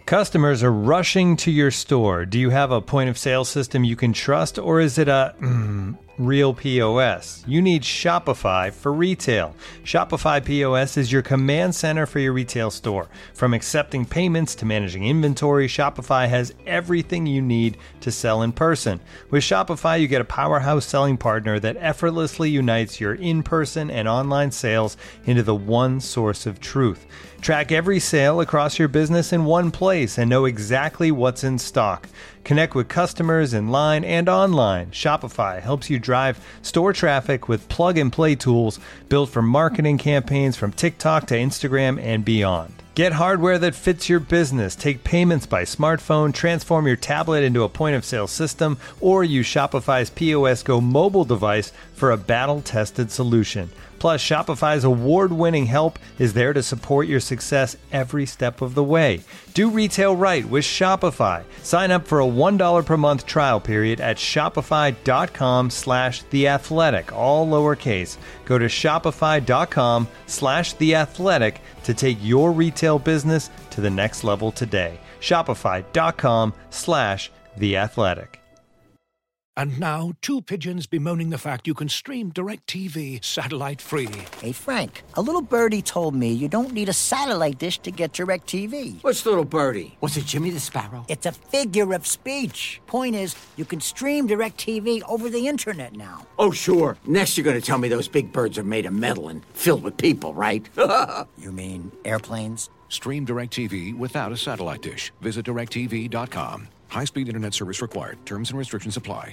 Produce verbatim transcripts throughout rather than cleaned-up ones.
Customers are rushing to your store. Do you have a point of sale system you can trust, or is it a mm, real P O S? You need Shopify for retail. Shopify P O S is your command center for your retail store. From accepting payments to managing inventory, Shopify has everything you need to sell in person. With Shopify, you get a powerhouse selling partner that effortlessly unites your in-person and online sales into the one source of truth. Track every sale across your business in one place and know exactly what's in stock. Connect with customers in line and online. Shopify helps you drive store traffic with plug-and-play tools built for marketing campaigns from TikTok to Instagram and beyond. Get hardware that fits your business. Take payments by smartphone, transform your tablet into a point-of-sale system, or use Shopify's P O S Go mobile device for a battle-tested solution. Plus, Shopify's award-winning help is there to support your success every step of the way. Do retail right with Shopify. Sign up for a one dollar per month trial period at shopify.com slash theathletic, all lowercase. Go to shopify.com slash theathletic to take your retail business to the next level today. Shopify.com slash theathletic. And now, two pigeons bemoaning the fact you can stream DirecTV satellite-free. Hey, Frank, a little birdie told me you don't need a satellite dish to get DirecTV. What's little birdie? Was it Jimmy the Sparrow? It's a figure of speech. Point is, you can stream DirecTV over the internet now. Oh, sure. Next you're going to tell me those big birds are made of metal and filled with people, right? You mean airplanes? Stream DirecTV without a satellite dish. Visit direct T V dot com. High-speed internet service required. Terms and restrictions apply.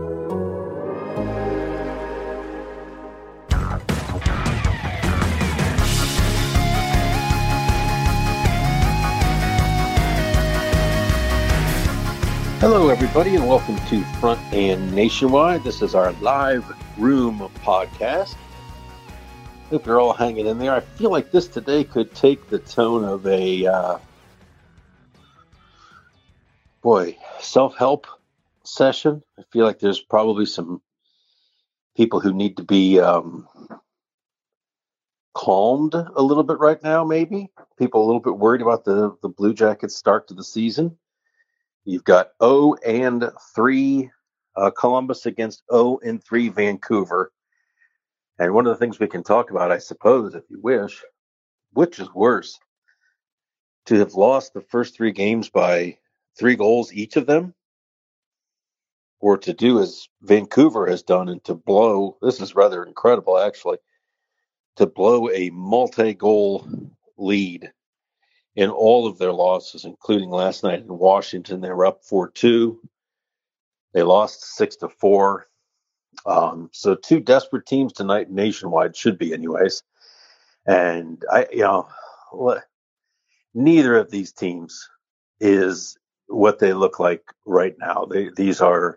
Hello, everybody, and welcome to Front and Nationwide. This is our live room podcast. Hope you're all hanging in there. I feel like this today could take the tone of a, uh, boy, self-help session. I feel like there's probably some people who need to be um, calmed a little bit right now, maybe. People a little bit worried about the, the Blue Jackets' start to the season. You've got oh and three uh, Columbus against oh and three Vancouver. And one of the things we can talk about, I suppose, if you wish, which is worse, to have lost the first three games by three goals each of them, or to do as Vancouver has done and to blow, this is rather incredible actually, to blow a multi-goal lead in all of their losses, including last night in Washington. They were up four two. They lost six to four. Um, so two desperate teams tonight nationwide, should be anyways. And I, you know, neither of these teams is what they look like right now. They, these are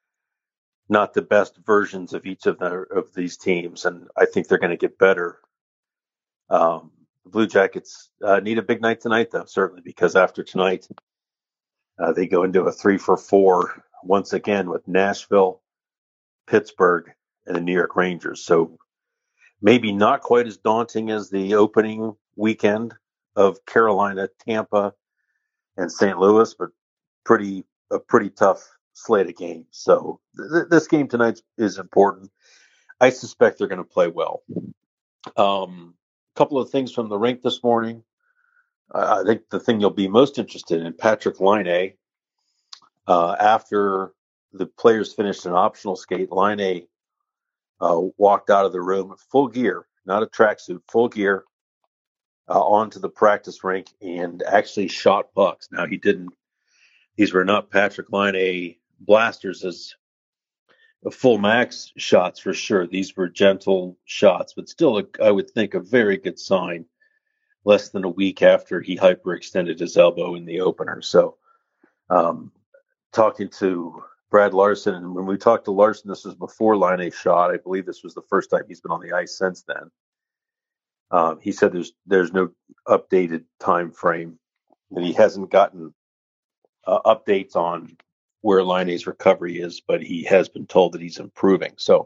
not the best versions of each of the, of these teams, and I think they're going to get better. Um, the Blue Jackets uh, need a big night tonight, though, certainly, because after tonight, uh, they go into a three for four once again with Nashville, Pittsburgh, and the New York Rangers. So maybe not quite as daunting as the opening weekend of Carolina, Tampa, and Saint Louis, but pretty a pretty tough slate of games. So th- this game tonight is important. I suspect they're going to play well. Um, a couple of things from the rink this morning. Uh, I think the thing you'll be most interested in, Patrik Laine, uh, after the players finished an optional skate, Laine uh, walked out of the room full gear, not a tracksuit, full gear, uh, onto the practice rink and actually shot pucks. Now, he didn't, these were not Patrik Laine blasters as full max shots for sure. These were gentle shots, but still, a, I would think, a very good sign less than a week after he hyperextended his elbow in the opener. So, um, talking to Brad Larson, and when we talked to Larson, this was before Laine shot. I believe this was the first time he's been on the ice since then. Um, he said there's there's no updated time frame, and he hasn't gotten uh, updates on where Laine's recovery is, but he has been told that he's improving. So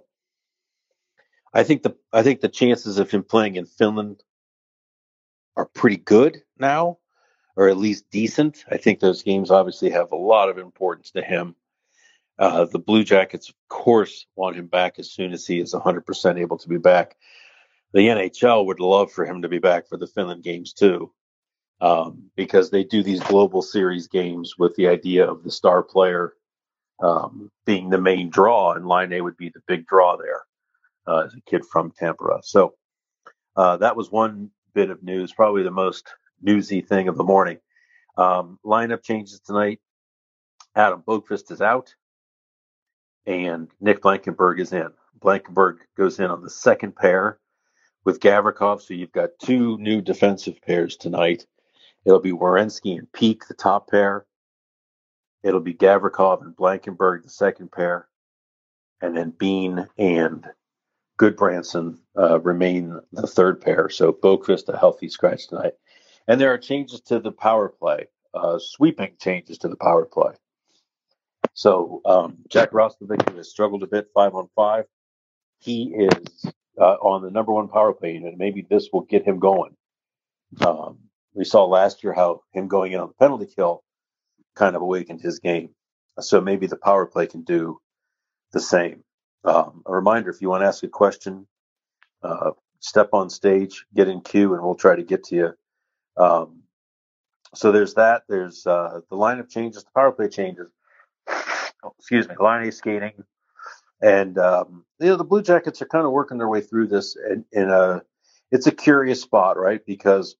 I think the I think the chances of him playing in Finland are pretty good now. or at least decent. I think those games obviously have a lot of importance to him. Uh, the Blue Jackets, of course, want him back as soon as he is one hundred percent able to be back. The N H L would love for him to be back for the Finland games too, um, because they do these global series games with the idea of the star player um, being the main draw, and Laine would be the big draw there uh, as a kid from Tampere. So uh, that was one bit of news, probably the most newsy thing of the morning. Um, lineup changes tonight. Adam Boqvist is out, and Nick Blankenburg is in. Blankenburg goes in on the second pair with Gavrikov, so you've got two new defensive pairs tonight. It'll be Werenski and Peak, the top pair. It'll be Gavrikov and Blankenburg, the second pair. And then Bean and Goodbranson uh, remain the third pair. So Boqvist a healthy scratch tonight. And there are changes to the power play, uh, sweeping changes to the power play. So um, Jack Roslovic, who has struggled a bit five on five, he is uh, on the number one power play unit. Maybe this will get him going. Um, we saw last year how him going in on the penalty kill kind of awakened his game. So maybe the power play can do the same. Um, a reminder, if you want to ask a question, uh, step on stage, get in queue, and we'll try to get to you. Um, so there's that. There's uh, the lineup changes, the power play changes. Oh, excuse me, line A skating. And, um, you know, the Blue Jackets are kind of working their way through this in, in a, it's a curious spot, right? Because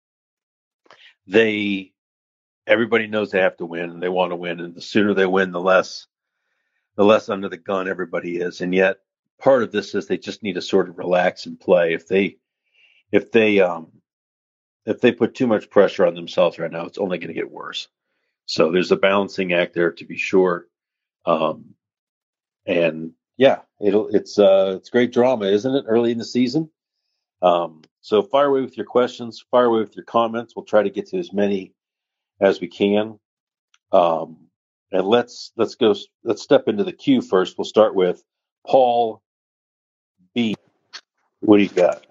they, everybody knows they have to win and they want to win. And the sooner they win, the less, the less under the gun everybody is. And yet part of this is they just need to sort of relax and play. If they, if they, um, if they put too much pressure on themselves right now, it's only going to get worse. So there's a balancing act there to be sure. Um, and yeah, it'll, it's, uh, it's great drama, isn't it? Early in the season. Um, so fire away with your questions, fire away with your comments. We'll try to get to as many as we can. Um, and let's, let's go, let's step into the queue first. We'll start with Paul B. What do you got?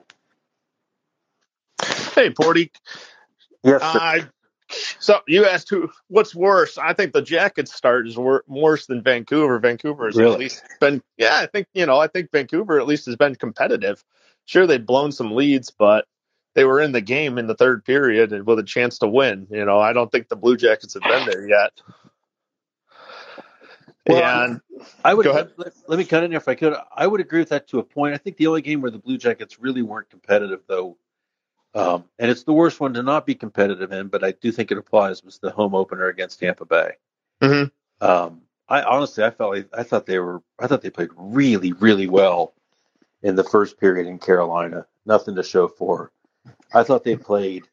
Hey, Porty. Yes, sir. Uh, so you asked who, what's worse? I think the Jackets start is wor- worse than Vancouver. Vancouver has Really? at least been, yeah, I think, you know, I think Vancouver at least has been competitive. Sure, they've blown some leads, but they were in the game in the third period and with a chance to win. You know, I don't think the Blue Jackets have been there yet. Well, and I would go ahead. Let, let me cut in if I could. I would agree with that to a point. I think the only game where the Blue Jackets really weren't competitive, though, um, and it's the worst one to not be competitive in, but I do think it applies, was the home opener against Tampa Bay. Mm-hmm. Um, I honestly, I felt like, I thought they were, I thought they played really, really well in the first period in Carolina. Nothing to show for. I thought they played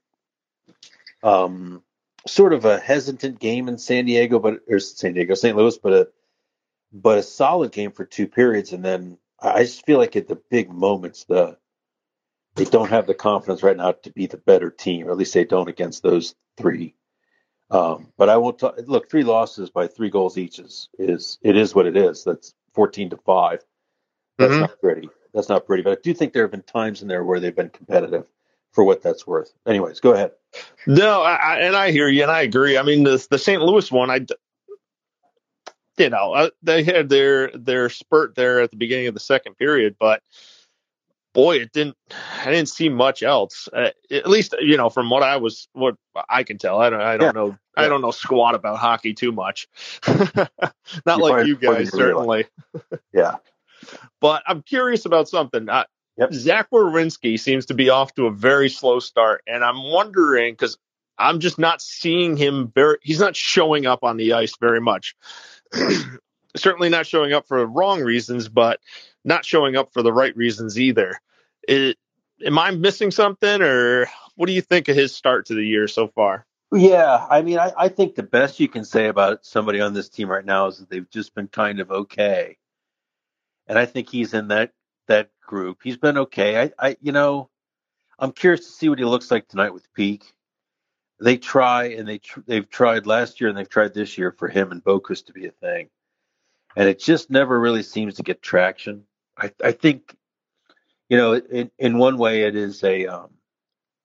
um, sort of a hesitant game in San Diego, but or San Diego, Saint Louis, but a but a solid game for two periods. And then I just feel like at the big moments, the they don't have the confidence right now to be the better team, or at least they don't against those three. Um, but I won't talk, look. Three losses by three goals each is is it is what it is. That's fourteen to five. That's Mm-hmm. not pretty. That's not pretty. But I do think there have been times in there where they've been competitive, for what that's worth. Anyways, go ahead. No, I, I, and I hear you, and I agree. I mean, the the Saint Louis one, I, you know, uh, they had their their spurt there at the beginning of the second period, but boy, it didn't. I didn't see much else. Uh, at least, you know, from what I was, what I can tell. I don't. I don't Yeah. know. Yeah. I don't know squat about hockey too much. Not You're like probably- you probably guys, didn't realize. certainly. Yeah. But I'm curious about something. Uh, Yep. Zach Werenski seems to be off to a very slow start, and I'm wondering because I'm just not seeing him very. He's not showing up on the ice very much. Certainly not showing up for the wrong reasons, but not showing up for the right reasons either. It, am I missing something, or what do you think of his start to the year so far? Yeah. I mean, I, I think the best you can say about somebody on this team right now is that they've just been kind of okay. And I think he's in that, that group. He's been okay. I, I, you know, I'm curious to see what he looks like tonight with Peak. They try and they, tr- they've tried last year and they've tried this year for him and Boqvist to be a thing. And it just never really seems to get traction. I, I think, you know, in, in one way it is a, um,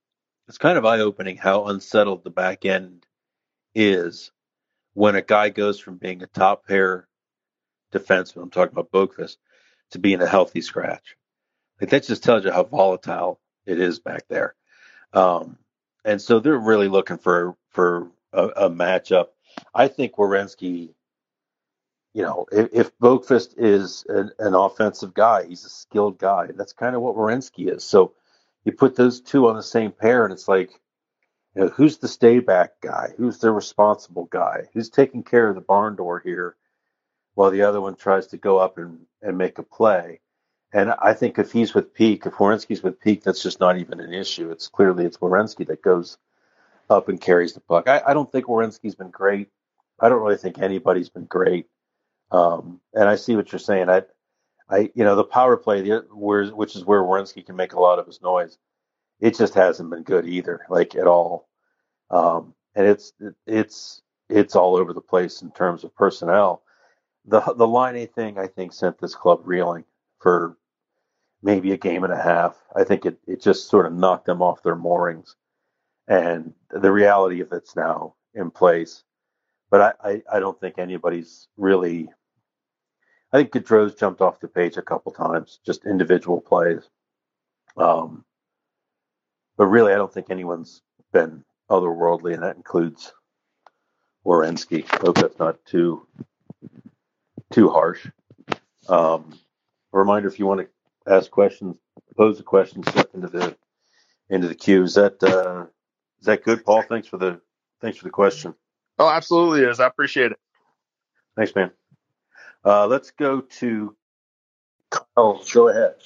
it's kind of eye-opening how unsettled the back end is when a guy goes from being a top pair defenseman, I'm talking about Boqvist, to being a healthy scratch. Like that just tells you how volatile it is back there. Um, and so they're really looking for for a, a matchup. I think Werenski, you know, if, if Boqvist is an, an offensive guy, he's a skilled guy. That's kind of what Werenski is. So you put those two on the same pair, and it's like, you know, who's the stay back guy? Who's the responsible guy? Who's taking care of the barn door here while the other one tries to go up and, and make a play? And I think if he's with Peak, if Werenski's with Peak, that's just not even an issue. It's clearly it's Werenski that goes up and carries the puck. I, I don't think Werenski's been great. I don't really think anybody's been great. Um, and I see what you're saying. I, I, you know, the power play, the, where, which is where Werenski can make a lot of his noise. It just hasn't been good either, like at all. Um, and it's it's it's all over the place in terms of personnel. The the line A thing, I think, sent this club reeling for maybe a game and a half. I think it, it just sort of knocked them off their moorings. And the reality of it's now in place. But I, I, I don't think anybody's really – I think Gaudreau's jumped off the page a couple times, just individual plays. Um, but really, I don't think anyone's been otherworldly, and that includes Werenski. I hope that's not too too harsh. Um, a reminder, if you want to ask questions, pose a question, step into the into the queue. Is that uh, is that good, Paul? Thanks for the thanks for the question. Oh, absolutely is. I appreciate it. Thanks, man. Uh, let's go to Kyle. Go ahead.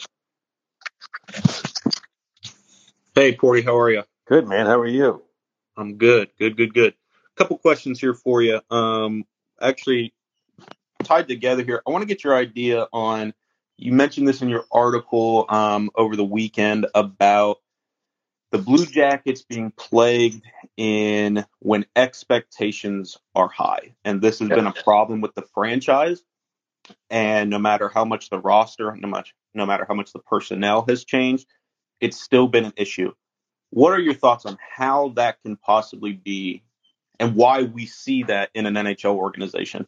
Hey, Porty, how are you? Good, man. How are you? I'm good. Good, good, good. A couple questions here for you. Um, actually, tied together here, I want to get your idea on, you mentioned this in your article um, over the weekend about the Blue Jackets being plagued in when expectations are high. And this has Yeah. been a problem with the franchise. And no matter how much the roster, no much, no matter how much the personnel has changed, it's still been an issue. What are your thoughts on how that can possibly be and why we see that in an N H L organization?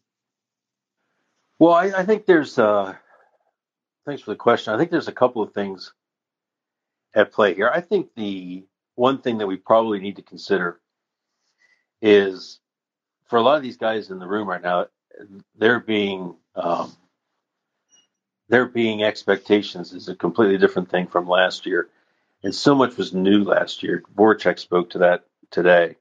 Well, I, I think there's, uh, thanks for the question. I think there's a couple of things at play here. I think the one thing that we probably need to consider is for a lot of these guys in the room right now, they're being, um, there being expectations is a completely different thing from last year. And so much was new last year. Voracek spoke to that today.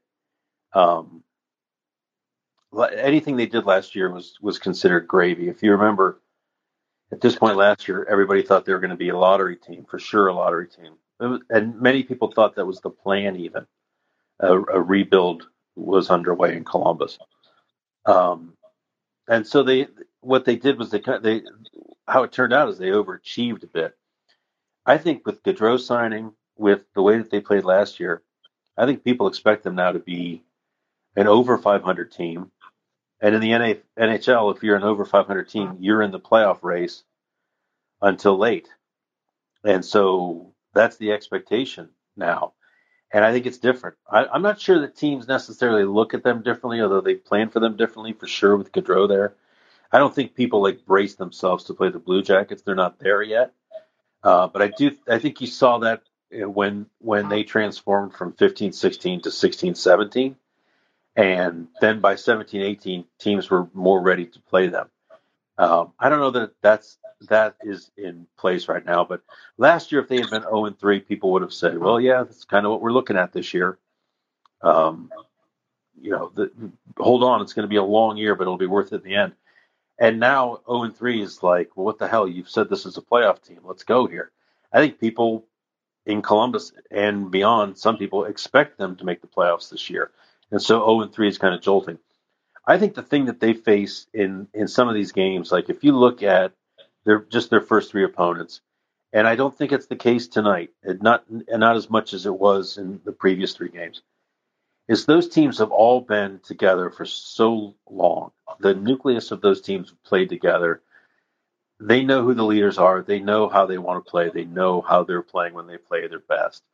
Um, anything they did last year was, was considered gravy. If you remember, at this point last year, everybody thought they were going to be a lottery team, for sure a lottery team. It was, and many people thought that was the plan even. A, a rebuild was underway in Columbus. Um, and so they, what they did was they, they, how it turned out is they overachieved a bit. I think with Gaudreau signing, with the way that they played last year, I think people expect them now to be an over five hundred team. And in the N H L, if you're an over five hundred team, you're in the playoff race until late. And so that's the expectation now. And I think it's different. I, I'm not sure that teams necessarily look at them differently, although they plan for them differently for sure with Gaudreau there. I don't think people like brace themselves to play the Blue Jackets. They're not there yet. Uh, but I do. I think you saw that when when they transformed from fifteen sixteen to sixteen seventeen. And then by seventeen eighteen, teams were more ready to play them. Um, I don't know that that's, that is in place right now. But last year, if they had been oh and three, people would have said, well, yeah, that's kind of what we're looking at this year. Um, you know, the, hold on. It's going to be a long year, but it'll be worth it in the end. And now oh and three is like, well, what the hell? You've said this is a playoff team. Let's go here. I think people in Columbus and beyond, some people expect them to make the playoffs this year. And so oh and three is kind of jolting. I think the thing that they face in, in some of these games, like if you look at their just their first three opponents, and I don't think it's the case tonight, and not and not as much as it was in the previous three games, is those teams have all been together for so long. The nucleus of those teams have played together. They know who the leaders are. They know how they want to play. They know how they're playing when they play their best.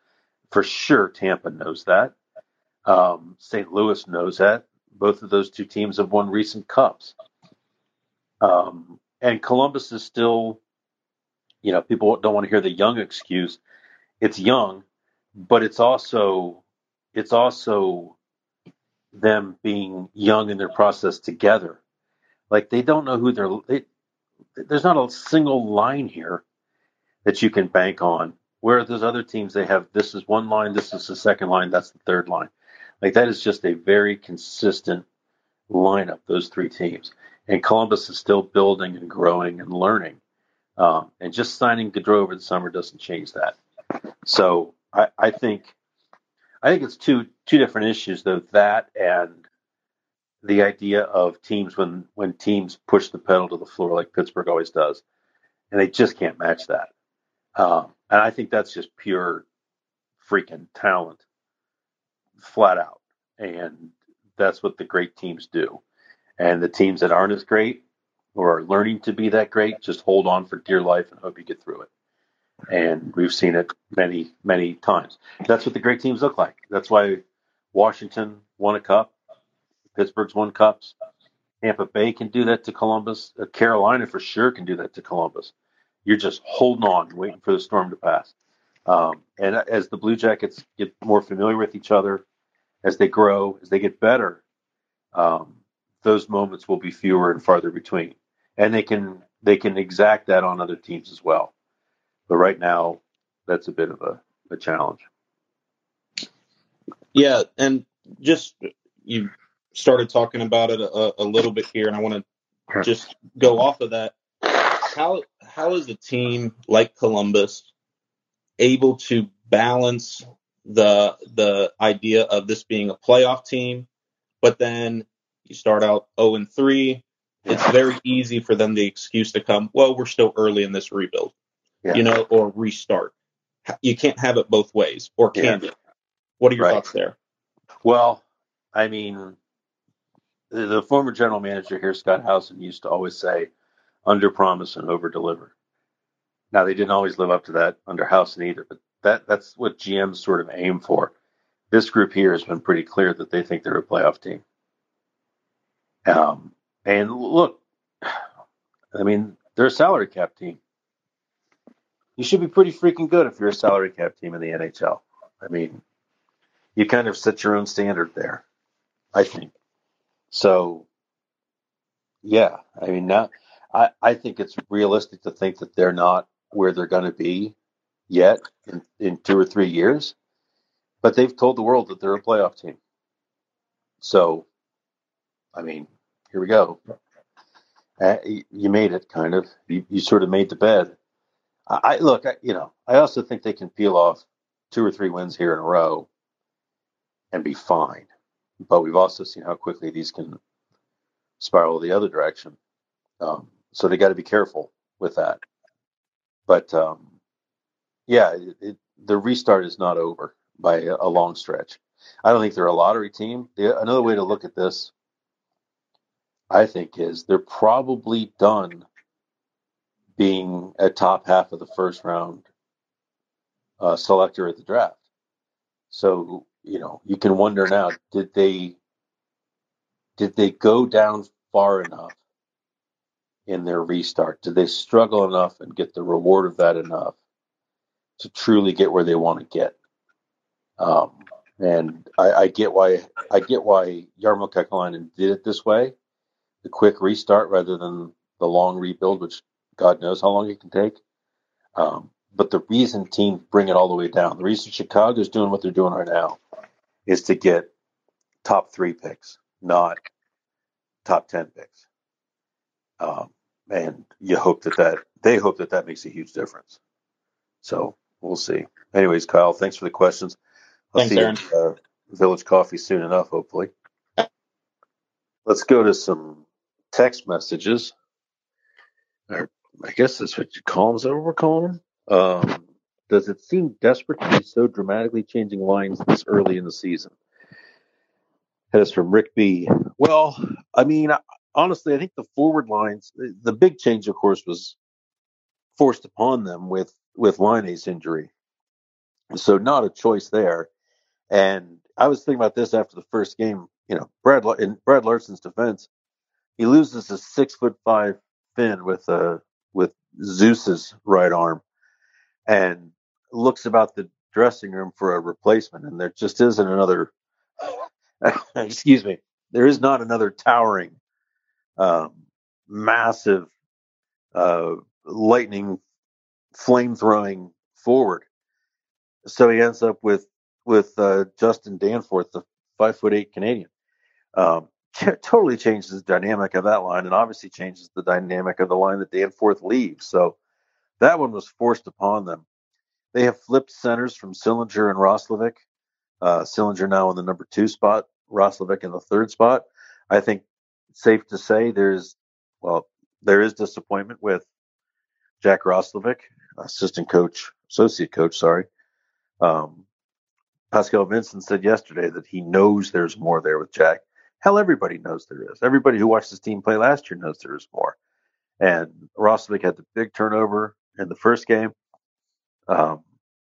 for sure Tampa knows that. Um, Saint Louis knows that. Both of those two teams have won recent cups. Um, and Columbus is still, you know, people don't want to hear the young excuse. It's young, but it's also it's also them being young in their process together. Like they don't know who they're. They, there's not a single line here that you can bank on. Where those other teams, they have this is one line, this is the second line, that's the third line. Like that is just a very consistent lineup. Those three teams, and Columbus is still building and growing and learning. Um, and just signing Gaudreau over the summer doesn't change that. So I, I think I think it's two two different issues though. That and the idea of teams when when teams push the pedal to the floor like Pittsburgh always does, and they just can't match that. Um, and I think that's just pure freaking talent, flat out. And that's what the great teams do. And the teams that aren't as great or are learning to be that great just hold on for dear life and hope you get through it. And we've seen it many, many times. That's what the great teams look like. That's why Washington won a cup. Pittsburgh's won cups. Tampa Bay can do that to Columbus. Carolina for sure can do that to Columbus. You're just holding on, waiting for the storm to pass. Um, and as the Blue Jackets get more familiar with each other, as they grow, as they get better, um, those moments will be fewer and farther between. And they can they can exact that on other teams as well. But right now, that's a bit of a, a challenge. Yeah, and just you started talking about it a, a little bit here, and I want to just go off of that. How how is a team like Columbus able to balance the the idea of this being a playoff team, but then you start out oh and three? It's very easy for them the excuse to come, well, we're still early in this rebuild, yeah. you know, or restart. You can't have it both ways, or can yeah. you? What are your right. thoughts there? Well, I mean, the, the former general manager here, Scott Howson, used to always say, under promise and over deliver. Now, they didn't always live up to that under Howson either, but that, that's what G Ms sort of aim for. This group here has been pretty clear that they think they're a playoff team. Um, and look, I mean, they're a salary cap team. You should be pretty freaking good if you're a salary cap team in the N H L. I mean, you kind of set your own standard there, I think. So, yeah, I mean, now, I, I think it's realistic to think that they're not where they're going to be yet in, in two or three years. But they've told the world that they're a playoff team. So, I mean, here we go. Uh, you, you made it, kind of. You, you sort of made the bed. I, I look, I, you know, I also think they can peel off two or three wins here in a row and be fine. But we've also seen how quickly these can spiral the other direction. Um, so they got to be careful with that. But um, yeah, it, it, the restart is not over by a, a long stretch. I don't think they're a lottery team. The, another way to look at this, I think, is they're probably done being a top half of the first round uh, selector at the draft. So, you know, you can wonder now, did they did they go down far enough in their restart? Did they struggle enough and get the reward of that enough to truly get where they want to get? Um, and I, I get why I get why Jarmo Kekalainen did it this way, the quick restart rather than the long rebuild, which God knows how long it can take. Um, but the reason teams bring it all the way down, the reason Chicago's doing what they're doing right now, is to get top three picks, not top ten picks. Um, and you hope that that they hope that that makes a huge difference. So we'll see. Anyways, Kyle, thanks for the questions. I'll thanks, see Aaron. you at uh, Village Coffee soon enough, hopefully. Let's go to some text messages. Or I guess that's what you call them. Is that what we're calling them? Um, does it seem desperate to be so dramatically changing lines this early in the season? That is from Rick B. Well, I mean, honestly, I think the forward lines, the big change, of course, was forced upon them with, with Laine's injury. So not a choice there. And I was thinking about this after the first game. You know, Brad in Brad Larsen's defense, he loses a six foot five Finn with uh with Zeus's right arm, and looks about the dressing room for a replacement, and there just isn't another. excuse me. There is not another towering, um, massive, uh, lightning, flame throwing forward. So he ends up with with uh, Justin Danforth, the five foot eight Canadian. Um, totally changes the dynamic of that line, and obviously changes the dynamic of the line that Danforth leaves. So that one was forced upon them. They have flipped centers from Sillinger and Roslovic. Uh, Sillinger now in the number two spot, Roslovic in the third spot. I think it's safe to say there's, well, there is disappointment with Jack Roslovic, assistant coach, associate coach, sorry. Um, Pascal Vincent said yesterday that he knows there's more there with Jack. Hell, everybody knows there is. Everybody who watched this team play last year knows there is more. And Roslovic had the big turnover in the first game, um,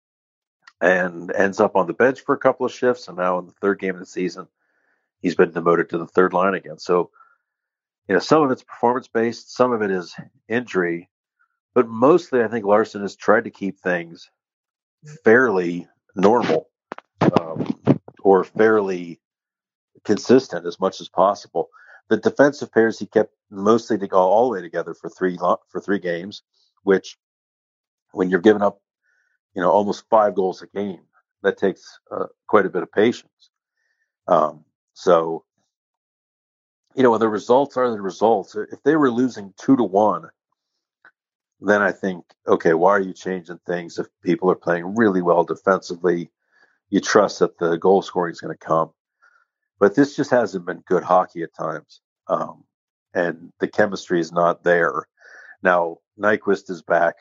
and ends up on the bench for a couple of shifts. And now in the third game of the season, he's been demoted to the third line again. So, you know, some of it's performance based, some of it is injury, but mostly I think Larsen has tried to keep things fairly normal, um, or fairly consistent as much as possible. The defensive pairs he kept mostly to go all the way together for three for three games, which when you're giving up, you know, almost five goals a game, that takes uh, quite a bit of patience. Um, so, you know, the results are the results. If they were losing two to one, then I think, okay, why are you changing things? If people are playing really well defensively, you trust that the goal scoring is going to come. But this just hasn't been good hockey at times. Um, and the chemistry is not there. Now, Nyquist is back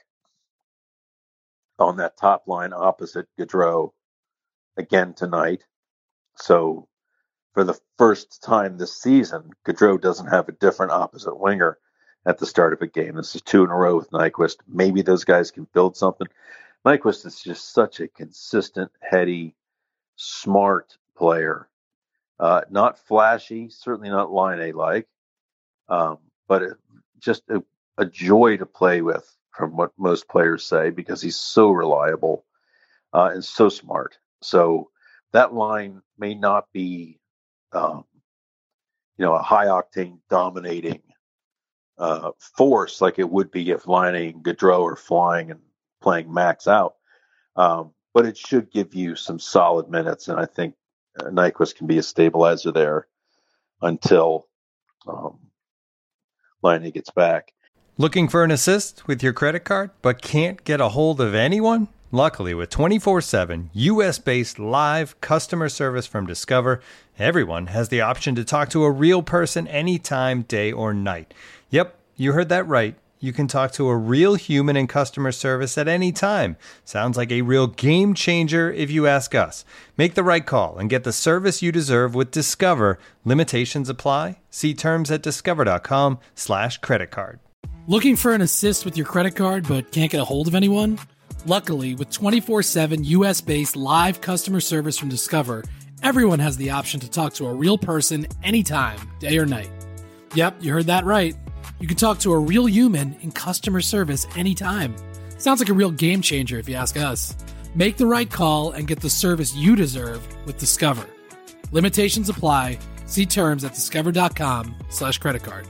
on that top line opposite Gaudreau again tonight. So for the first time this season, Gaudreau doesn't have a different opposite winger at the start of a game. This is two in a row with Nyquist. Maybe those guys can build something. Nyquist is just such a consistent, heady, smart player. Uh, not flashy, certainly not line A-like, um, but it, just a, a joy to play with, from what most players say, because he's so reliable uh, and so smart. So that line may not be, um, you know, a high-octane dominating uh, force like it would be if Line A and Gaudreau are flying and playing max out, um, but it should give you some solid minutes, and I think uh, Nyquist can be a stabilizer there until um, Line A gets back. Looking for an assist with your credit card, but can't get a hold of anyone? Luckily, with twenty-four seven U S-based live customer service from Discover, everyone has the option to talk to a real person anytime, day or night. Yep, you heard that right. You can talk to a real human in customer service at any time. Sounds like a real game changer if you ask us. Make the right call and get the service you deserve with Discover. Limitations apply. See terms at discover.com slash credit card. Looking for an assist with your credit card but can't get a hold of anyone? Luckily, with twenty-four seven U S-based live customer service from Discover, everyone has the option to talk to a real person anytime, day or night. Yep, you heard that right. You can talk to a real human in customer service anytime. Sounds like a real game changer if you ask us. Make the right call and get the service you deserve with Discover. Limitations apply. See terms at discover.com slash credit card.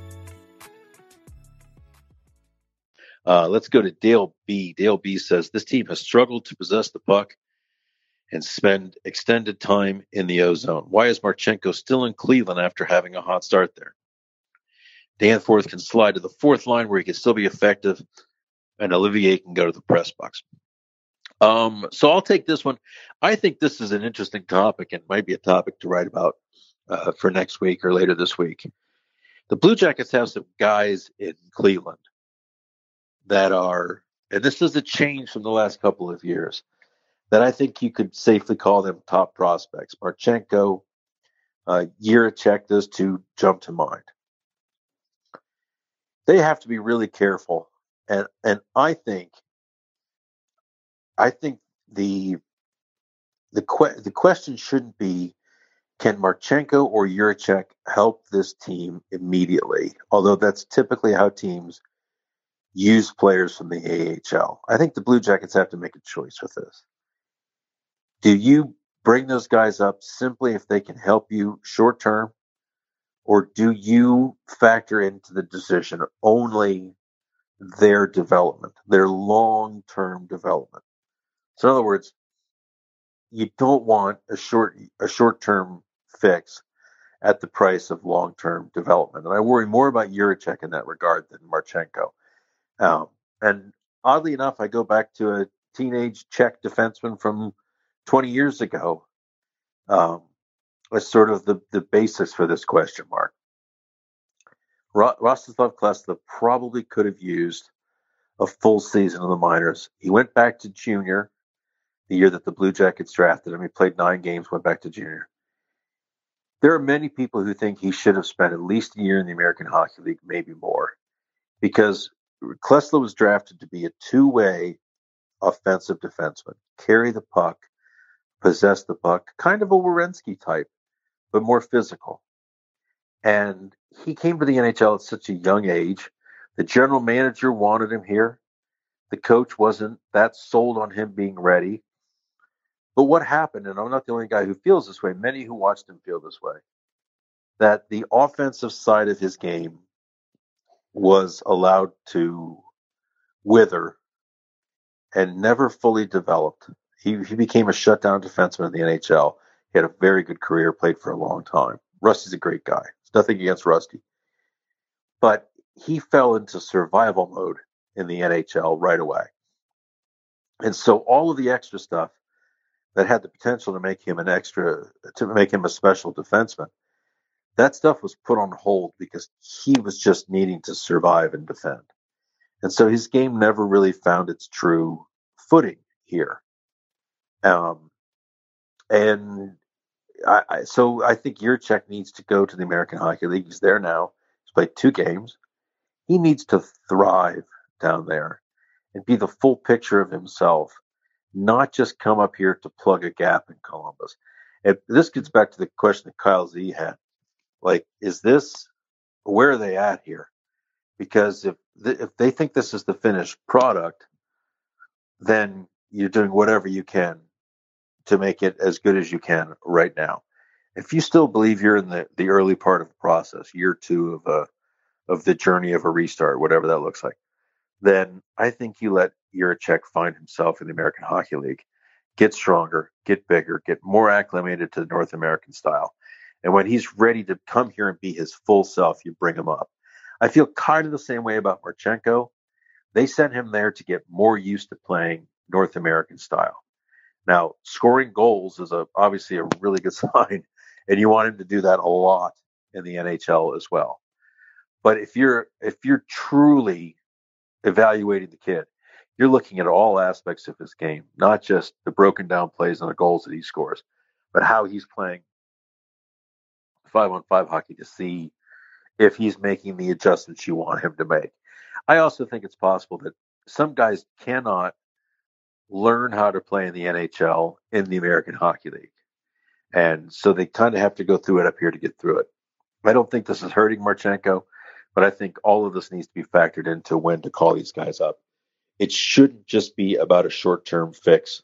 Uh, let's go to Dale B. Dale B says, this team has struggled to possess the puck and spend extended time in the O-zone. Why is Marchenko still in Cleveland after having a hot start there? Danforth can slide to the fourth line where he can still be effective, and Olivier can go to the press box. Um, so I'll take this one. I think this is an interesting topic and might be a topic to write about uh, for next week or later this week. The Blue Jackets have some guys in Cleveland that are, and this is a change from the last couple of years, that I think you could safely call them top prospects. Marchenko, uh, Jiricek, those two jump to mind. They have to be really careful, and and I think, I think the the que- the question shouldn't be, can Marchenko or Jiricek help this team immediately? Although that's typically how teams use players from the A H L. I think the Blue Jackets have to make a choice with this. Do you bring those guys up simply if they can help you short term, or do you factor into the decision only their development, their long-term development? So in other words, you don't want a short a short-term fix at the price of long-term development. And I worry more about Jiricek in that regard than Marchenko. Um, and oddly enough, I go back to a teenage Czech defenseman from twenty years ago um, as sort of the, the basis for this question mark. Ro- Rostislav Klesla probably could have used a full season in the minors. He went back to junior the year that the Blue Jackets drafted him. He played nine games, went back to junior. There are many people who think he should have spent at least a year in the American Hockey League, maybe more, because Klesla was drafted to be a two-way offensive defenseman, carry the puck, possess the puck, kind of a Werenski type, but more physical. And he came to the N H L at such a young age. The general manager wanted him here. The coach wasn't that sold on him being ready. But what happened, and I'm not the only guy who feels this way, many who watched him feel this way, that the offensive side of his game was allowed to wither and never fully developed. He, he became a shutdown defenseman in the N H L. He had a very good career, played for a long time. Rusty's a great guy. It's nothing against Rusty. But he fell into survival mode in the N H L right away. And so all of the extra stuff that had the potential to make him an extra, to make him a special defenseman, that stuff was put on hold because he was just needing to survive and defend. And so his game never really found its true footing here. Um, and I, I, so I think Jiricek needs to go to the American Hockey League. He's there now. He's played two games. He needs to thrive down there and be the full picture of himself, not just come up here to plug a gap in Columbus. And this gets back to the question that Kyle Z had. Like, is this, where are they at here? Because if th- if they think this is the finished product, then you're doing whatever you can to make it as good as you can right now. If you still believe you're in the, the early part of the process, year two of a of the journey of a restart, whatever that looks like, then I think you let Jiricek find himself in the American Hockey League, get stronger, get bigger, get more acclimated to the North American style. And when he's ready to come here and be his full self, you bring him up. I feel kind of the same way about Marchenko. They sent him there to get more used to playing North American style. Now, scoring goals is a, obviously a really good sign, and you want him to do that a lot in the N H L as well. But if you're if you're truly evaluating the kid, you're looking at all aspects of his game, not just the broken down plays and the goals that he scores, but how he's playing five-on-five hockey to see if he's making the adjustments you want him to make. I also think it's possible that some guys cannot learn how to play in the N H L in the American Hockey League. And so they kind of have to go through it up here to get through it. I don't think this is hurting Marchenko, but I think all of this needs to be factored into when to call these guys up. It shouldn't just be about a short-term fix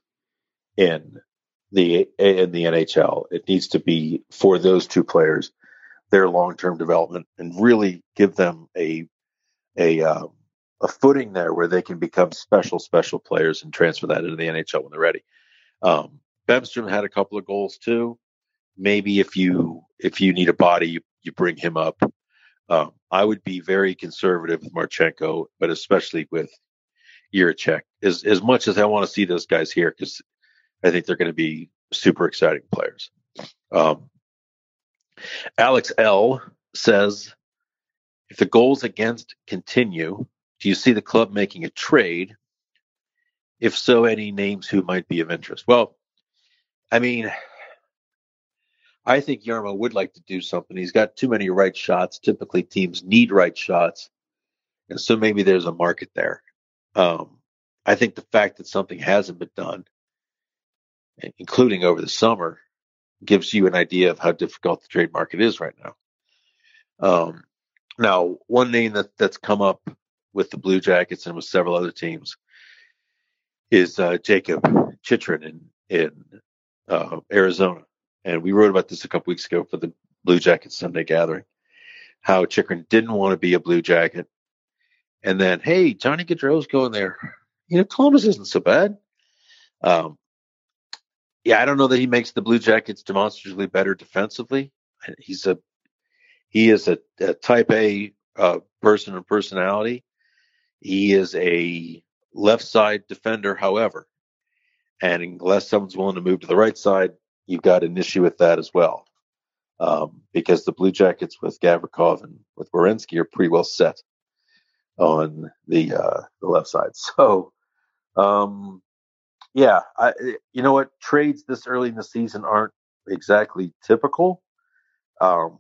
in the in the N H L. It needs to be for those two players, their long-term development, and really give them a a um, a footing there where they can become special, special players and transfer that into the N H L when they're ready. Um, Bemstrom had a couple of goals too. Maybe if you if you need a body, you, you bring him up. Um, I would be very conservative with Marchenko, but especially with Jiricek. As as much as I want to see those guys here, because I think they're going to be super exciting players. Um, Alex L says, if the goals against continue, do you see the club making a trade? If so, any names who might be of interest? Well, I mean, I think Jarmo would like to do something. He's got too many right shots. Typically, teams need right shots. And so maybe there's a market there. Um, I think the fact that something hasn't been done including over the summer, gives you an idea of how difficult the trade market is right now. Um, now, one name that, that's come up with the Blue Jackets and with several other teams is uh, Jacob Chychrun in, in uh, Arizona. And we wrote about this a couple weeks ago for the Blue Jackets Sunday Gathering, how Chychrun didn't want to be a Blue Jacket. And then, hey, Johnny Gaudreau's going there. You know, Columbus isn't so bad. Um, yeah, I don't know that he makes the Blue Jackets demonstrably better defensively. He's a he is a, a type A uh, person and personality. He is a left side defender, however, and unless someone's willing to move to the right side, you've got an issue with that as well, um, because the Blue Jackets with Gavrikov and with Werenski are pretty well set on the uh, the left side. So, um, yeah, I, you know what? Trades this early in the season aren't exactly typical, um,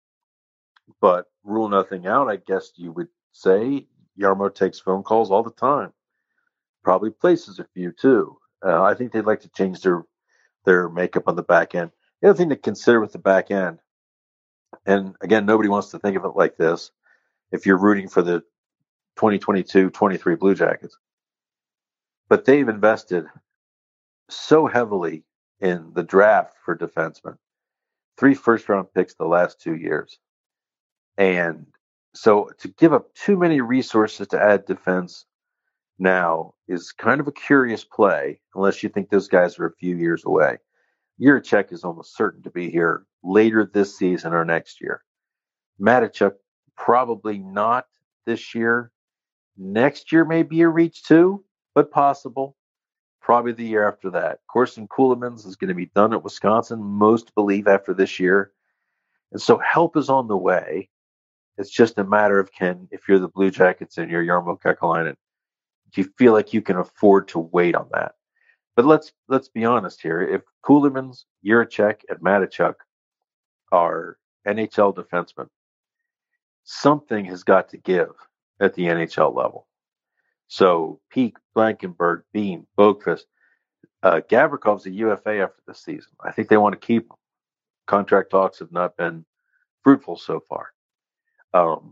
but rule nothing out, I guess you would say. Jarmo takes phone calls all the time. Probably places a few too. Uh, I think they'd like to change their their makeup on the back end. The other thing to consider with the back end, and again, nobody wants to think of it like this, if you're rooting for the twenty twenty-two twenty-three Blue Jackets, but they've invested so heavily in the draft for defensemen, three first round picks the last two years. And so to give up too many resources to add defense now is kind of a curious play, unless you think those guys are a few years away. Jiricek is almost certain to be here later this season or next year. Mateychuk, probably not this year. Next year may be a reach too, but possible. Probably the year after that. Corson Ceulemans is going to be done at Wisconsin, most believe, after this year. And so help is on the way. It's just a matter of, can, if you're the Blue Jackets and you're Jarmo Kekalainen, do you feel like you can afford to wait on that? But let's let's be honest here. If Ceulemans, Jiricek, and Mateychuk are N H L defensemen, something has got to give at the N H L level. So Peak, Blankenberg, Bean, Boqvist, uh, Gavrikov's a U F A after this season. I think they want to keep him. Contract talks have not been fruitful so far. Um,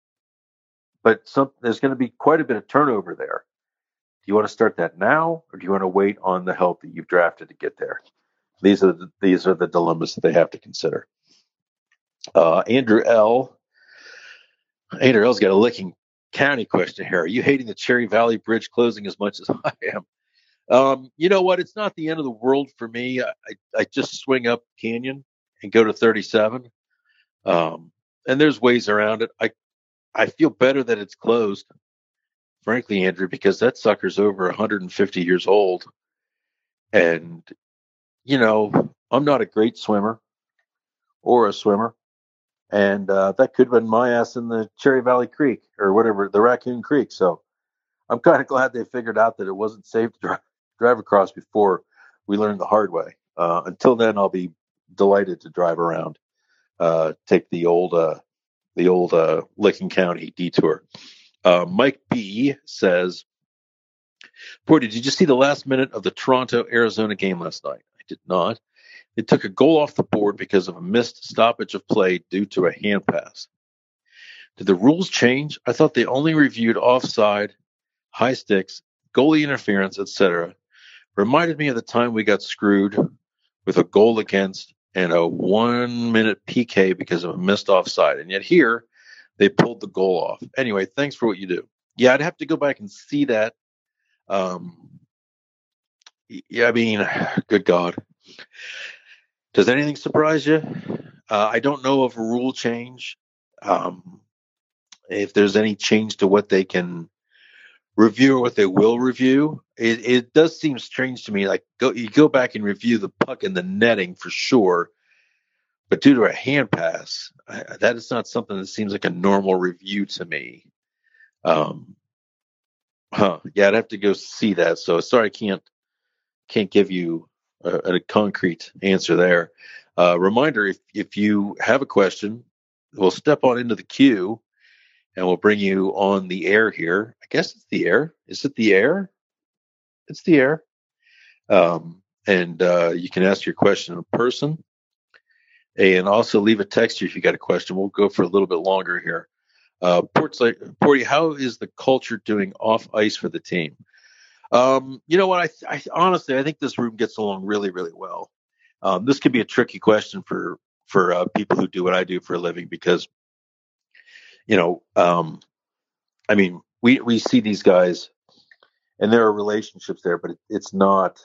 but some, there's going to be quite a bit of turnover there. Do you want to start that now, or do you want to wait on the help that you've drafted to get there? These are the, these are the dilemmas that they have to consider. Uh, Andrew L. Andrew L's got a Licking County question here. Are you hating the Cherry Valley Bridge closing as much as I am? Um, you know what? It's not the end of the world for me. I, I just swing up Canyon and go to thirty-seven. Um, and there's ways around it. I, I feel better that it's closed, frankly, Andrew, because that sucker's over one hundred fifty years old. And, you know, I'm not a great swimmer or a swimmer. And uh, that could have been my ass in the Cherry Valley Creek or whatever, the Raccoon Creek. So I'm kind of glad they figured out that it wasn't safe to drive, drive across before we learned the hard way. Uh, until then, I'll be delighted to drive around, uh, take the old, uh, the old uh, Licking County detour. Uh, Mike B says, boy, did you just see the last minute of the Toronto-Arizona game last night? I did not. They took a goal off the board because of a missed stoppage of play due to a hand pass. Did the rules change? I thought they only reviewed offside, high sticks, goalie interference, et cetera. Reminded me of the time we got screwed with a goal against and a one-minute P K because of a missed offside. And yet here, they pulled the goal off. Anyway, thanks for what you do. Yeah, I'd have to go back and see that. Um, yeah, I mean, good God. Does anything surprise you? Uh, I don't know of a rule change. Um, if there's any change to what they can review or what they will review, it, it does seem strange to me. Like go, you go back and review the puck and the netting for sure, but due to a hand pass, I, that is not something that seems like a normal review to me. Um, huh? Yeah, I'd have to go see that. So sorry, I can't can't give you a, a concrete answer there. Uh, reminder: if if you have a question, we'll step on into the queue. And we'll bring you on the air here. I guess it's the air. Is it the air? It's the air. Um, and uh, you can ask your question in person. And also leave a text here if you got a question. We'll go for a little bit longer here. Uh, Port's, Porty, how is the culture doing off ice for the team? Um, you know what? I, I honestly, I think this room gets along really, really well. Um, this could be a tricky question for for uh, people who do what I do for a living because, you know, um, I mean, we we see these guys, and there are relationships there, but it, it's not.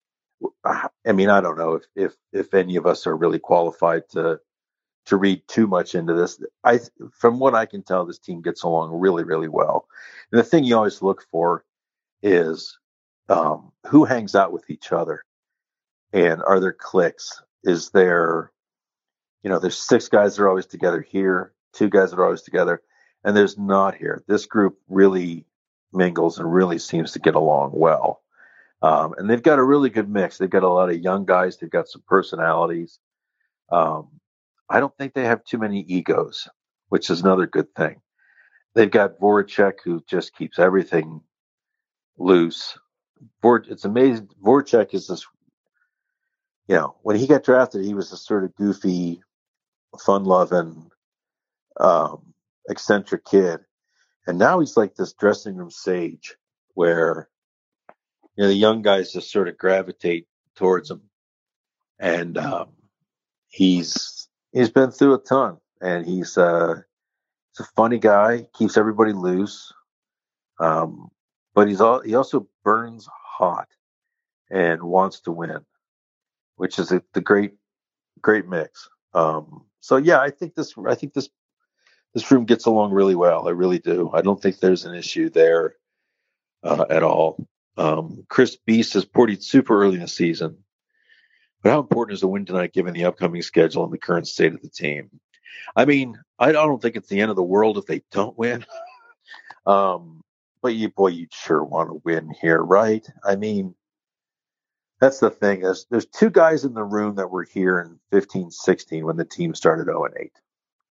I mean, I don't know if, if, if any of us are really qualified to to read too much into this. I, from what I can tell, this team gets along really, really well. And the thing you always look for is um, who hangs out with each other, and are there cliques? Is there, you know, there's six guys that are always together here, two guys that are always together, and there's not here. This group really mingles and really seems to get along well. Um, and they've got a really good mix. They've got a lot of young guys. They've got some personalities. Um, I don't think they have too many egos, which is another good thing. They've got Voracek, who just keeps everything loose. Vor- it's amazing. Voracek is this, you know, when he got drafted, he was this sort of goofy, fun-loving, um, eccentric kid. And now he's like this dressing room sage where, you know, the young guys just sort of gravitate towards him. And um, he's he's been through a ton. And he's, uh, he's a funny guy, keeps everybody loose. Um, but he's all, he also burns hot and wants to win, which is a, the great, great mix. Um, so yeah, I think this, I think this, this room gets along really well. I really do. I don't think there's an issue there uh, at all. Um, Chris B says, Porty, it's super early in the season, but how important is a win tonight given the upcoming schedule and the current state of the team? I mean, I don't think it's the end of the world if they don't win. um, but you, boy, you'd sure want to win here, right? I mean, that's the thing. There's, there's two guys in the room that were here in fifteen sixteen when the team started oh and eight.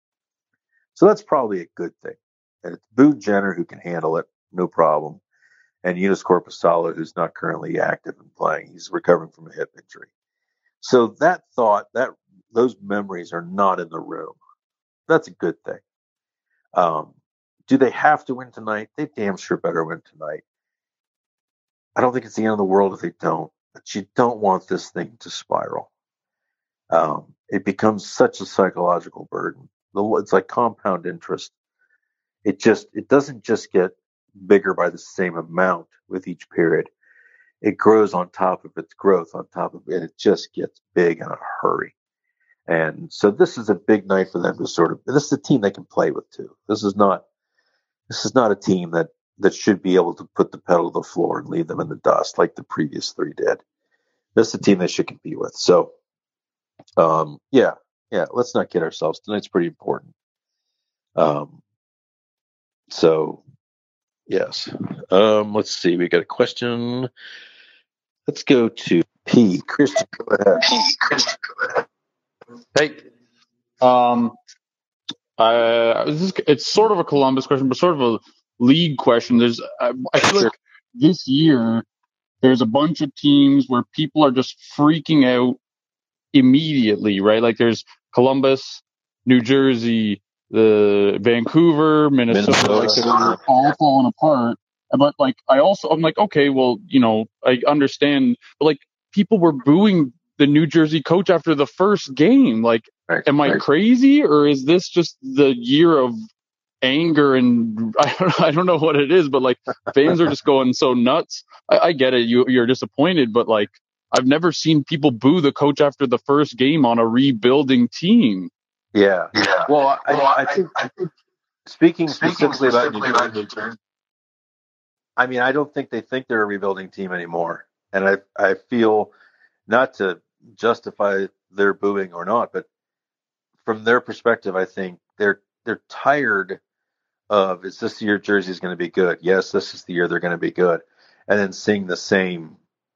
So that's probably a good thing. And it's Boone Jenner who can handle it, no problem. And Eunice Corpusalo, who's not currently active and playing. He's recovering from a hip injury. So that thought, that those memories are not in the room. That's a good thing. Um, do they have to win tonight? They damn sure better win tonight. I don't think it's the end of the world if they don't, but you don't want this thing to spiral. Um, it becomes such a psychological burden. It's like compound interest. It just, it doesn't just get bigger by the same amount with each period. It grows on top of its growth, on top of it. It just gets big in a hurry. And so this is a big night for them to sort of, this is a team they can play with too. This is not, this is not a team that, that should be able to put the pedal to the floor and leave them in the dust like the previous three did. This is a team they should compete with. So, um, yeah, yeah, let's not kid ourselves. Tonight's pretty important. Um, so, yes. Um, let's see. We got a question. Let's go to P. Christian, go ahead. P. Christian, go ahead. Hey. Um, uh, this is, it's sort of a Columbus question, but sort of a league question. There's, I, I feel like this year there's a bunch of teams where people are just freaking out immediately, right? Like there's Columbus, New Jersey, the Vancouver, Minnesota, Minnesota. Like they're all falling apart. But like, I also, I'm like, okay, well, you know, I understand, but like people were booing the New Jersey coach after the first game. Like, right, am I right. crazy, or is this just the year of anger? And I don't, I don't know what it is, but like fans are just going so nuts. I, I get it. You, you're disappointed, but like, I've never seen people boo the coach after the first game on a rebuilding team. Yeah. Yeah. Well, I, well, I, think, I think speaking, speaking specifically, specifically about New Jersey, I mean, I don't think they think they're a rebuilding team anymore. And I, I feel, not to justify their booing or not, but from their perspective, I think they're, they're tired of, is this the year Jersey's going to be good? Yes, this is the year they're going to be good. And then seeing the same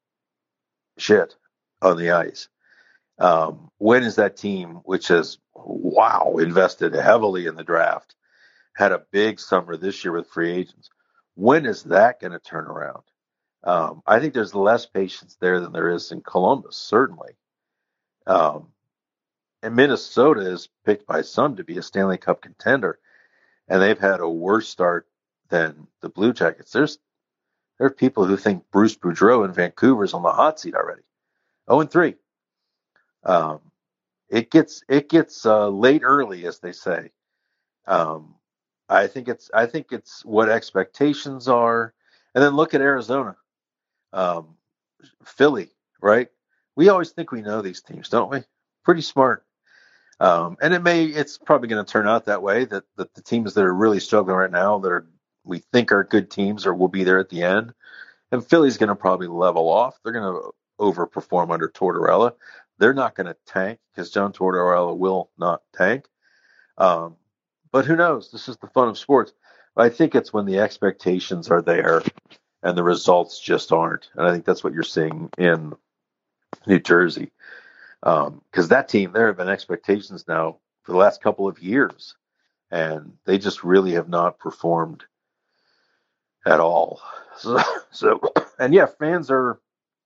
shit on the ice. Um, when is that team, which has, wow, invested heavily in the draft, had a big summer this year with free agents, when is that going to turn around? Um, I think there's less patience there than there is in Columbus, certainly. Um, and Minnesota is picked by some to be a Stanley Cup contender, and they've had a worse start than the Blue Jackets. There's there are people who think Bruce Boudreau in Vancouver's on the hot seat already. oh and three. Um, it gets it gets uh, late early, as they say. Um, I think it's I think it's what expectations are, and then look at Arizona. Um, Philly, right? We always think we know these teams, don't we? Pretty smart. Um, and it may, it's probably going to turn out that way, that, that the teams that are really struggling right now, that are, we think are good teams or will be there at the end. And Philly's going to probably level off. They're going to overperform under Tortorella. They're not going to tank because John Tortorella will not tank. Um, but who knows? This is the fun of sports. I think it's when the expectations are there and the results just aren't. And I think that's what you're seeing in New Jersey. Because um, that team, there have been expectations now for the last couple of years. And they just really have not performed at all. So, so and yeah, fans are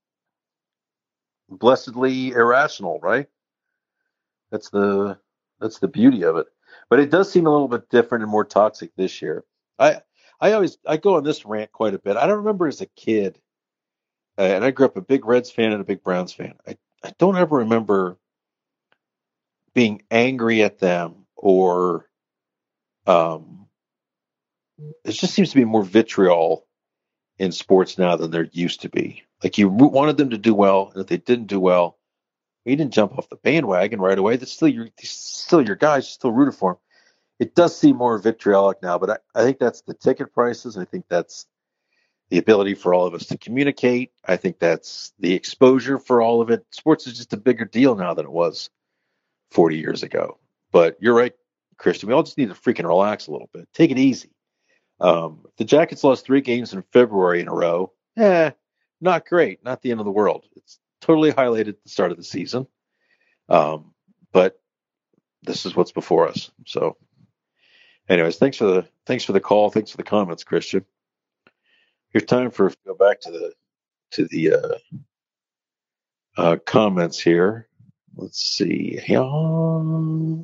blessedly irrational, right? That's the that's the beauty of it. But it does seem a little bit different and more toxic this year. I I always I go on this rant quite a bit. I don't remember as a kid, uh, and I grew up a big Reds fan and a big Browns fan. I, I don't ever remember being angry at them or um, it just seems to be more vitriol in sports now than there used to be. Like you wanted them to do well, and if they didn't do well, you didn't jump off the bandwagon right away. That's still your still your guys, still rooted for them. It does seem more vitriolic now, but I, I think that's the ticket prices. I think that's the ability for all of us to communicate. I think that's the exposure for all of it. Sports is just a bigger deal now than it was forty years ago. But you're right, Christian. We all just need to freaking relax a little bit. Take it easy. Um, the Jackets lost three games in February in a row. Eh, not great. Not the end of the world. It's totally highlighted at the start of the season. Um, but this is what's before us. So anyways, thanks for the thanks for the call. Thanks for the comments, Christian. Here's time for go back to the to the uh, uh, comments here. Let's see. I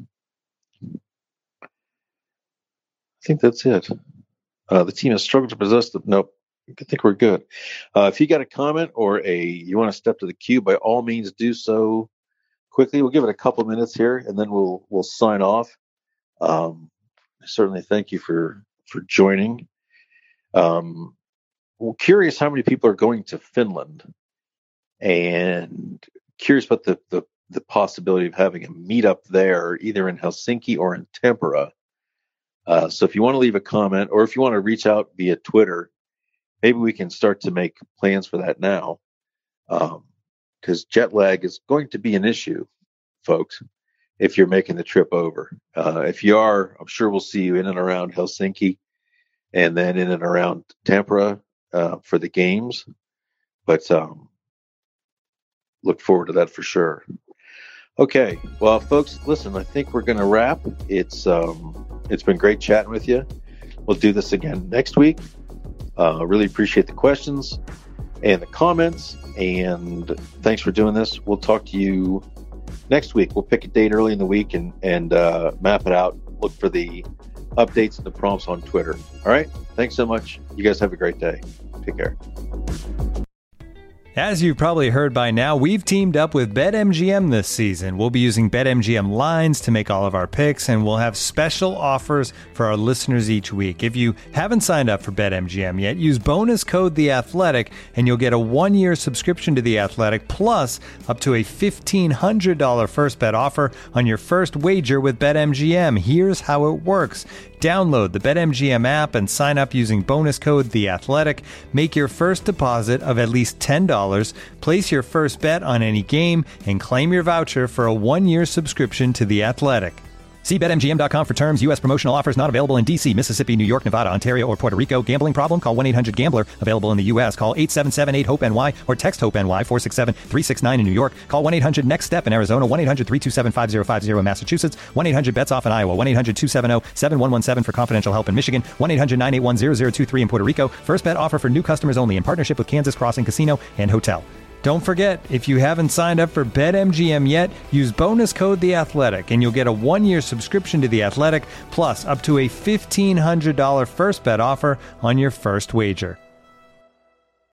think that's it. Uh, the team has struggled to possess the. Nope. I think we're good. Uh, if you got a comment or a you want to step to the queue, by all means do so quickly. We'll give it a couple minutes here, and then we'll we'll sign off. Um, certainly, thank you for for joining. Um, well, curious how many people are going to Finland, and curious about the the, the possibility of having a meetup there, either in Helsinki or in Tampere. Uh, so if you want to leave a comment, or if you want to reach out via Twitter, maybe we can start to make plans for that now, because um, jet lag is going to be an issue, folks, if you're making the trip over. Uh, if you are, I'm sure we'll see you in and around Helsinki and then in and around Tampere uh, for the games. But um, look forward to that for sure. Okay, well, folks, listen, I think we're going to wrap. It's um, it's been great chatting with you. We'll do this again next week. Uh, really appreciate the questions and the comments, and thanks for doing this. We'll talk to you next week. We'll pick a date early in the week and, and uh, map it out. Look for the updates and the prompts on Twitter. All right? Thanks so much. You guys have a great day. Take care. As you've probably heard by now, we've teamed up with BetMGM this season. We'll be using BetMGM lines to make all of our picks, and we'll have special offers for our listeners each week. If you haven't signed up for BetMGM yet, use bonus code The Athletic, and you'll get a one-year subscription to The Athletic, plus up to a fifteen hundred dollars first bet offer on your first wager with BetMGM. Here's how it works. Download the BetMGM app and sign up using bonus code The Athletic. Make your first deposit of at least ten dollars, place your first bet on any game, and claim your voucher for a one-year subscription to The Athletic. See Bet M G M dot com for terms. U S promotional offers not available in D C, Mississippi, New York, Nevada, Ontario, or Puerto Rico. Gambling problem? Call one eight hundred gambler. Available in the U S. Call eight seven seven eight hope N Y or text HOPE-NY four six seven three six nine in New York. Call one eight hundred next step in Arizona. one eight hundred three two seven five zero five zero in Massachusetts. one eight hundred bets off in Iowa. one eight hundred two seven zero seven one one seven for confidential help in Michigan. one eight hundred nine eight one zero zero two three in Puerto Rico. First bet offer for new customers only in partnership with Kansas Crossing Casino and Hotel. Don't forget, if you haven't signed up for BetMGM yet, use bonus code The Athletic, and you'll get a one-year subscription to The Athletic, plus up to a fifteen hundred dollars first bet offer on your first wager.